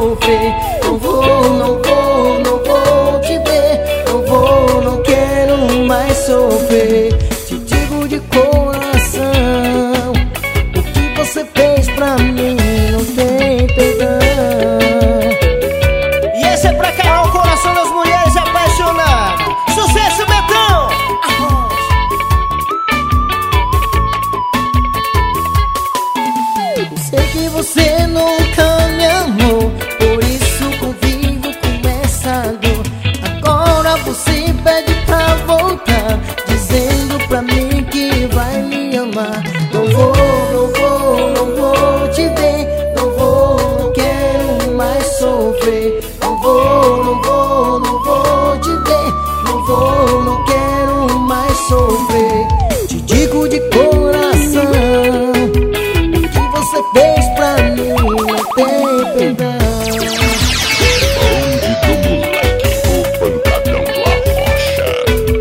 sofrer. Não vou, não vou, não vou te ver. Não vou, não quero mais sofrer. Te digo de coração, o que você fez pra mim não tem perdão. E esse é pra calar o coração das mulheres apaixonadas. Sucesso, Betão! Sei que você nunca me amou, por isso convivo com essa dor. Agora você pede pra voltar, dizendo pra mim que vai me amar. Não vou, não vou, não vou te ver. Não vou, não quero mais sofrer. Não vou, não vou, não vou te ver. Não vou, não quero mais sofrer. Te digo de coração, você fez pra mim, não tem perdão. Bonde do moleque, o pancadão do Arrocha.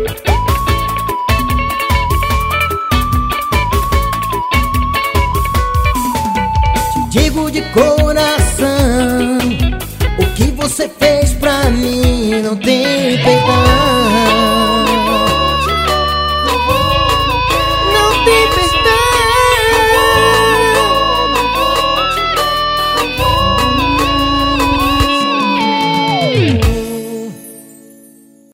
Te digo de coração, o que você fez pra mim não tem perdão.